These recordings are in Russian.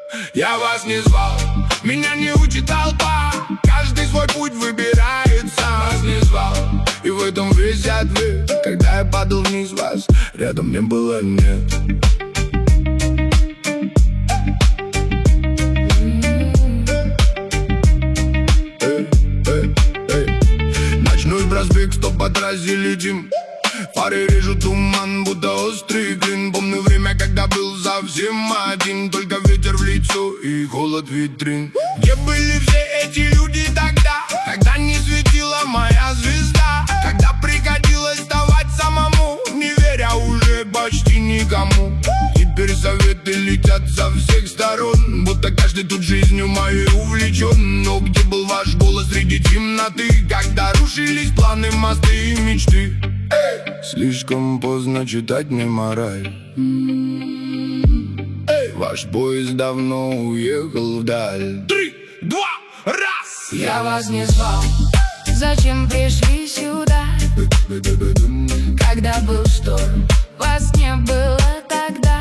Я вас не звал, меня не учит толпа, каждый свой путь выбирает сам. Вас не звал, и в этом весь ответ. Когда я падал вниз, вас рядом не было, нет. Ночной проспект, стоп, по трассе летим. Фары режут туман, будто острый клин. Помню время, когда был совсем один, только ветер в лицо и холод витрин. Где были все эти люди тогда, когда не светила моя звезда, когда приходилось вставать самому, не веря уже почти никому. Теперь советы летят со всех сторон, будто каждый тут жизнью моей увлечен. Но где был ваш голос среди темноты, когда рушились планы, мосты и мечты? Слишком поздно читать мне мораль. Ваш поезд давно уехал вдаль. 3, 2, раз! Я вас не звал, зачем пришли сюда? Когда был шторм, вас не было тогда.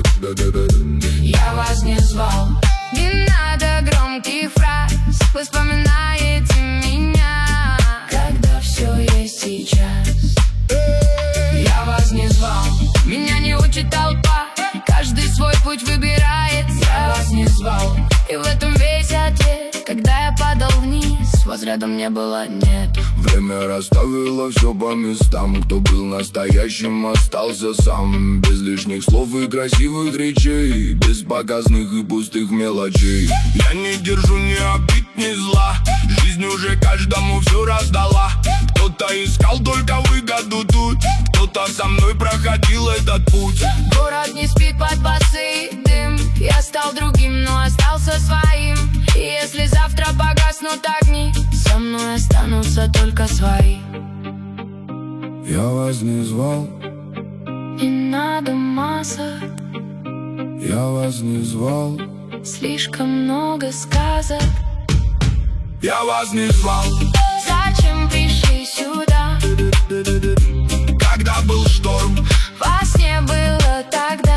Я вас не звал, не надо громких фраз. Вы вспоминаете меня, когда все есть сейчас. Я вас не звал, меня не учит толпа, каждый свой путь выбирает. Я вас не звал, и в этом весь ответ. Когда я падал вниз, вас рядом не было, нет. Время расставило все по местам. Кто был настоящим, остался сам. Без лишних слов и красивых речей, без показных и пустых мелочей. Я не держу ни обид, ни зла, жизнь уже каждому все раздала. Кто-то искал только выгоду тут, кто-то со мной проходил этот путь. Город не спит под басы и дым. Я стал другим, но остался своим. И если завтра погаснут огни, со мной останутся только свои. Я вас не звал, Не надо масок, я вас не звал, слишком много сказок. я вас не звал. Зачем пришли сюда? Когда был шторм, Вас не было тогда.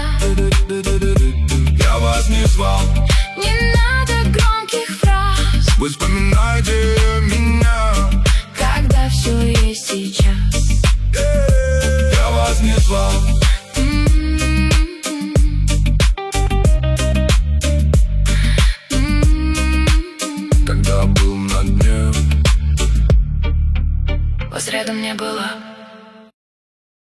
я вас не звал. Не надо громких фраз. Вы вспоминаете меня, Когда все есть сейчас. я вас не звал.